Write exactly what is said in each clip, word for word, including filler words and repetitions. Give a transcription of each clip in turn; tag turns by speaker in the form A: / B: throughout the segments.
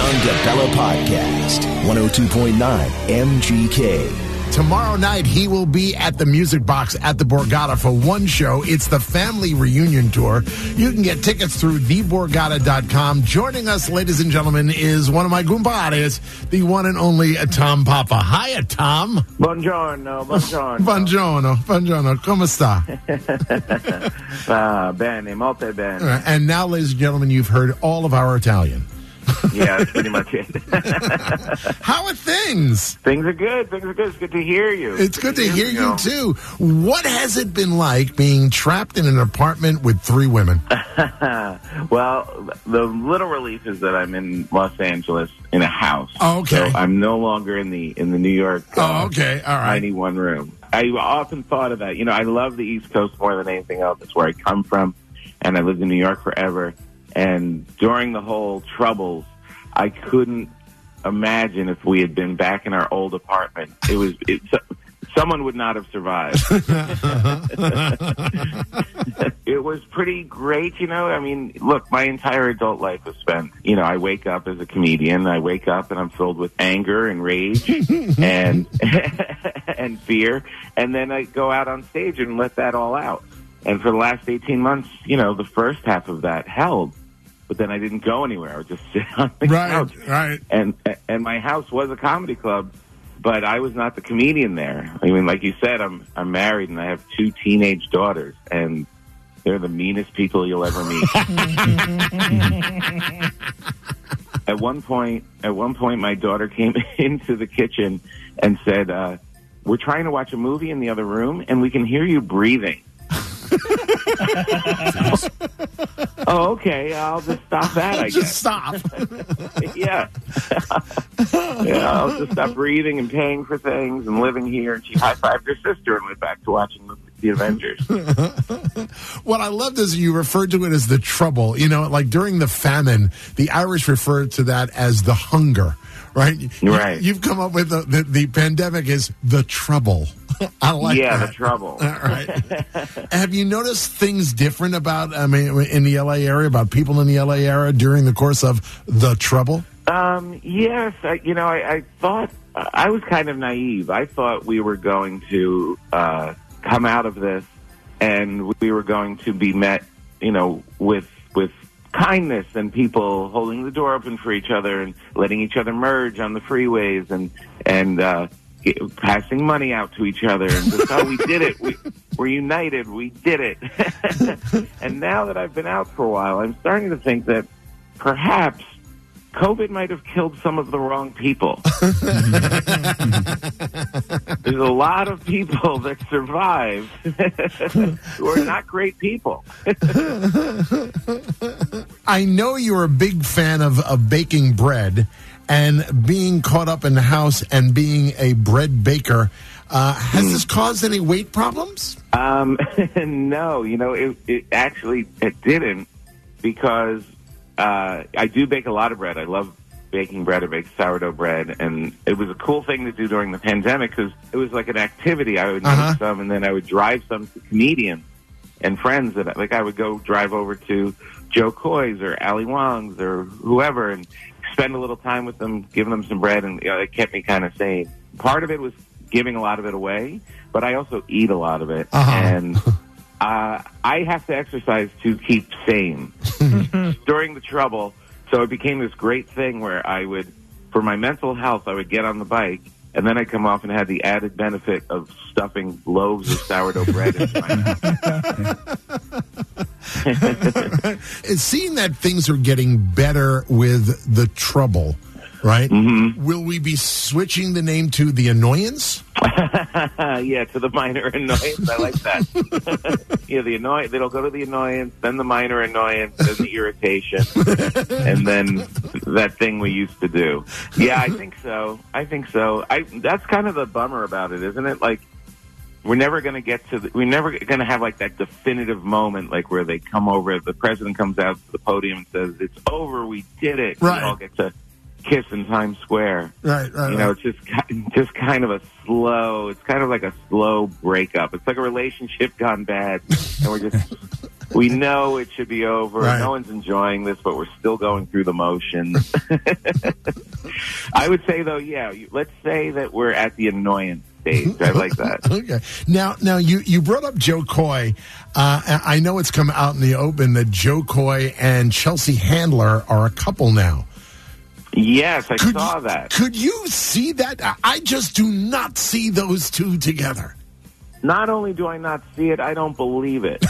A: John DeBella Podcast, one oh two point nine M G K.
B: Tomorrow night, he will be at the Music Box at the Borgata for one show. It's the Family Reunion Tour. You can get tickets through the borgata dot com. Joining us, ladies and gentlemen, is one of my gumpares, the one and only Tom Papa. Hiya, Tom.
C: Buongiorno, buongiorno.
B: Buongiorno, buongiorno. Come sta?
C: Ah, bene, molto bene.
B: And now, ladies and gentlemen, you've heard all of our Italian.
C: Yeah, that's pretty much it.
B: How are things?
C: Things are good. Things are good. It's good to hear you.
B: It's good to hear you, too. What has it been like being trapped in an apartment with three women?
C: Well, the little relief is that I'm in Los Angeles in a house.
B: Oh, okay.
C: So I'm no longer in the in the New York uh,
B: oh, okay. All right.
C: ninety-one room. I often thought of that. You know, I love the East Coast more than anything else. It's where I come from, and I lived in New York forever. And during the whole troubles, I couldn't imagine if we had been back in our old apartment. It was it, someone would not have survived. It was pretty great, you know. I mean, look, my entire adult life was spent. You know, I wake up as a comedian. I wake up and I'm filled with anger and rage and and fear, and then I go out on stage and let that all out. And for the last eighteen months, you know, the first half of that held. But then I didn't go anywhere. I would just sit on the
B: right,
C: couch.
B: Right,
C: And and my house was a comedy club, but I was not the comedian there. I mean, like you said, I'm I'm married and I have two teenage daughters, and they're the meanest people you'll ever meet. At one point, at one point, my daughter came into the kitchen and said, uh, "We're trying to watch a movie in the other room, and we can hear you breathing." Oh, okay. I'll just stop that, I
B: just
C: guess.
B: stop.
C: Yeah. Yeah, I'll just stop breathing and paying for things and living here. And she high-fived her sister and went back to watching the, the Avengers.
B: What I loved is you referred to it as the trouble. You know, like during the famine, the Irish referred to that as the hunger, right?
C: Right.
B: You, you've come up with the, the, the pandemic is the trouble. I like
C: yeah,
B: that.
C: the trouble.
B: All right. Have you noticed things different about, I mean, in the L A area, about people in the L A area during the course of the trouble?
C: Um, yes. I, you know, I, I thought, I was kind of naive. I thought we were going to uh, come out of this and we were going to be met, you know, with with kindness and people holding the door open for each other and letting each other merge on the freeways and, and, uh, passing money out to each other and just, oh, we did it. We, we're united. We did it. And now that I've been out for a while, I'm starting to think that perhaps COVID might have killed some of the wrong people. There's a lot of people that survived who are not great people.
B: I know you're a big fan of, of baking bread. And being caught up in the house and being a bread baker, uh, has mm. this caused any weight problems?
C: Um, no, you know, it, it actually it didn't because uh, I do bake a lot of bread. I love baking bread. I bake sourdough bread, and it was a cool thing to do during the pandemic because it was like an activity. I would
B: uh-huh.
C: make some, and then I would drive some to comedians and friends. That like I would go drive over to Joe Coy's or Ali Wong's or whoever, and spend a little time with them, giving them some bread, and you know, it kept me kind of sane. Part of it was giving a lot of it away, but I also eat a lot of it,
B: uh-huh.
C: and uh, I have to exercise to keep sane during the trouble. So it became this great thing where I would, for my mental health, I would get on the bike, and then I'd come off and have the added benefit of stuffing loaves of sourdough bread into my mouth.
B: It's seeing that things are getting better with the trouble, right?
C: Mm-hmm.
B: Will we be switching the name to the annoyance?
C: Yeah, to the minor annoyance. I like that. Yeah, the annoyance. They'll go to the annoyance, then the minor annoyance, then the irritation, and then that thing we used to do. Yeah, I think so. I think so. I. That's kind of the bummer about it, isn't it? Like, we're never going to get to, the, we're never going to have like that definitive moment, like where they come over, the president comes out to the podium and says, "It's over, we did it."
B: Right.
C: We all get to kiss in Times Square.
B: Right, right.
C: You know,
B: right.
C: it's just just kind of a slow. It's kind of like a slow breakup. It's like a relationship gone bad, and we're just we know it should be over.
B: Right.
C: No one's enjoying this, but we're still going through the motions. I would say, though, yeah, you- let's say that we're at the annoyance stage. I like that.
B: Okay. Now, now you, you brought up Joe Coy. Uh, I know it's come out in the open that Joe Coy and Chelsea Handler are a couple now.
C: Yes, I
B: Could
C: saw
B: you,
C: that.
B: Could you see that? I- I just do not see those two together.
C: Not only do I not see it, I don't believe it.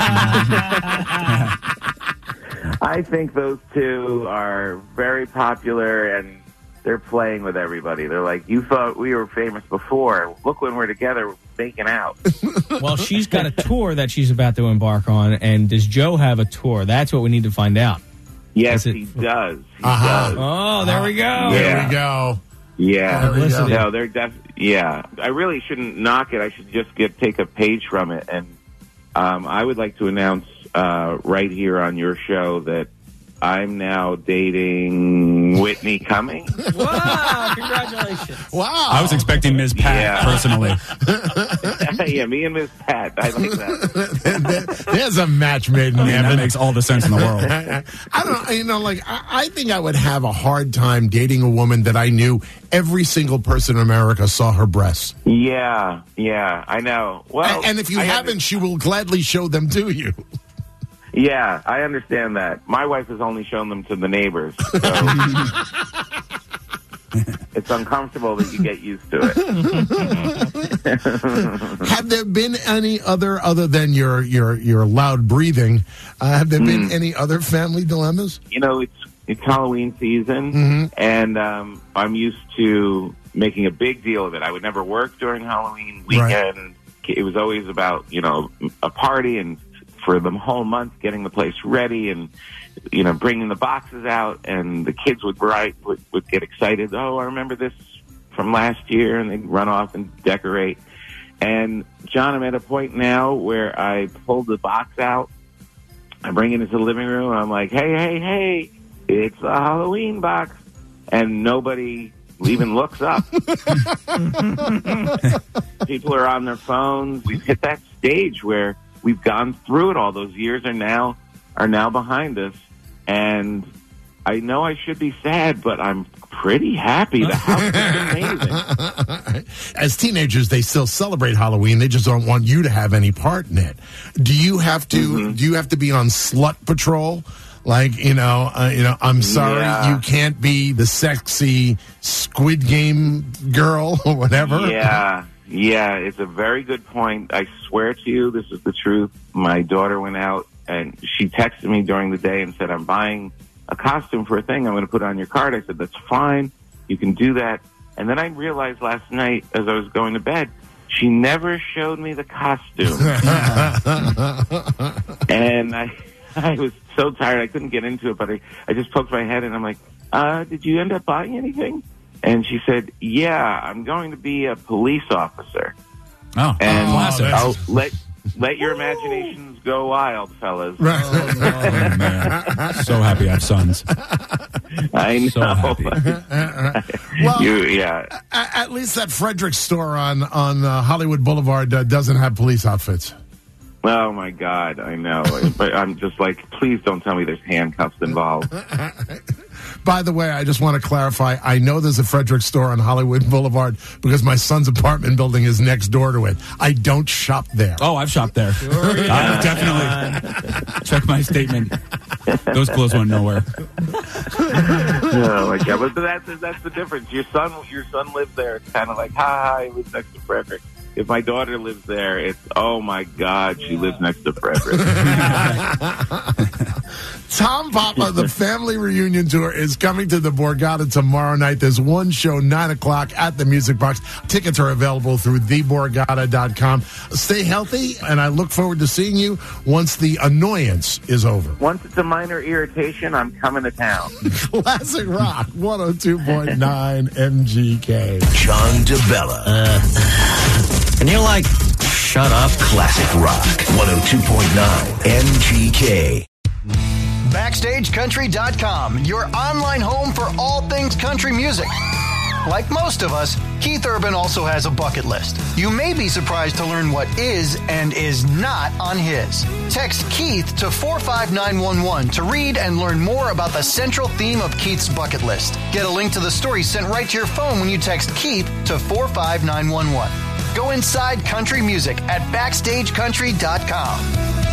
C: I think those two are very popular, and they're playing with everybody. They're like, you thought we were famous before. Look, when we're together, we're making out.
D: Well, she's got a tour that she's about to embark on, and does Joe have a tour? That's what we need to find out.
C: Yes,
D: Is it-
C: he does. He
B: Uh-huh.
C: does.
D: Oh, there we go.
B: There
C: Yeah.
B: we go.
C: Yeah.
D: Publicity.
C: No, they're def- yeah. I really shouldn't knock it. I should just get take a page from it. And um, I would like to announce uh, right here on your show that I'm now dating Whitney Cummings.
D: Wow, congratulations.
B: Wow.
E: I was expecting Miz Pat,
C: Yeah.
E: personally.
C: Yeah, me and Miss Pat. I like that.
B: There's a match made in
E: I mean, that
B: heaven.
E: makes all the sense in the world.
B: I don't know, you know, like, I, I think I would have a hard time dating a woman that I knew every single person in America saw her breasts.
C: Yeah, yeah, I know. Well,
B: and, and if you
C: I
B: haven't, she will gladly show them to you.
C: Yeah, I understand that. My wife has only shown them to the neighbors. So it's uncomfortable that you get used to it.
B: Have there been any other, other than your your your loud breathing, uh, have there been any other family dilemmas?
C: You know, it's it's Halloween season,
B: Mm-hmm.
C: and um, I'm used to making a big deal of it. I would never work during Halloween weekend.
B: Right.
C: It was always about, you know, a party, and for the whole month getting the place ready and, you know, bringing the boxes out, and the kids would write, would, would get excited. Oh, I remember this from last year, and they'd run off and decorate. And John, I'm at a point now where I pull the box out, I bring it into the living room, and I'm like, hey, hey, hey, it's a Halloween box. And nobody even looks up. People are on their phones. We've hit that stage where we've gone through it all. Those years are now are now behind us, and I know I should be sad, but I'm pretty happy. The house is amazing.
B: As teenagers, they still celebrate Halloween. They just don't want you to have any part in it. Do you have to?
C: Mm-hmm.
B: Do you have to be on slut patrol? Like, you know, uh, you know. I'm sorry,
C: Yeah.
B: you can't be the sexy Squid Game girl or whatever.
C: Yeah, yeah, it's a very good point. I swear to you, this is the truth. My daughter went out, and she texted me during the day and said, I'm buying a costume for a thing. I'm going to put it on your card. I said, that's fine. You can do that. And then I realized last night as I was going to bed, she never showed me the costume. And I I was so tired I couldn't get into it, but I, I just poked my head and I'm like, uh, did you end up buying anything? And she said, yeah, I'm going to be a police officer.
E: Oh,
C: And
E: classic.
C: I'll let let your imaginations go wild, fellas.
B: Right.
E: Oh, man. So happy I have sons.
C: I know.
E: So happy.
B: Well,
C: You, yeah.
B: a- at least that Frederick store on on uh, Hollywood Boulevard uh, doesn't have police outfits.
C: Oh my God, I know. But I'm just like, please don't tell me there's handcuffs involved.
B: By the way, I just want to clarify. I know there's a Frederick store on Hollywood Boulevard because my son's apartment building is next door to it. I don't shop there.
E: Oh, I've shopped there. I definitely. Check my statement. Those clothes went nowhere.
C: Oh my God, but that's that's the difference. Your son, your son lives there. It's kind of like, hi, he lives next to Frederick. If my daughter lives there, it's, oh my God, she lives next to Frederick.
B: Tom Papa, the family reunion tour, is coming to the Borgata tomorrow night. There's one show, nine o'clock at the Music Box. Tickets are available through the borgata dot com. Stay healthy, and I look forward to seeing you once the annoyance is over.
C: Once it's a minor irritation, I'm coming to town.
B: Classic Rock, one oh two point nine M G K.
A: John DeBella.
F: And you're like, shut up.
A: Classic Rock, one oh two point nine M G K.
G: Backstage Country dot com, your online home for all things country music. Like most of us, Keith Urban also has a bucket list. You may be surprised to learn what is and is not on his. Text Keith to four five nine one one to read and learn more about the central theme of Keith's bucket list. Get a link to the story sent right to your phone when you text Keith to four five nine one one. Go inside country music at backstage country dot com.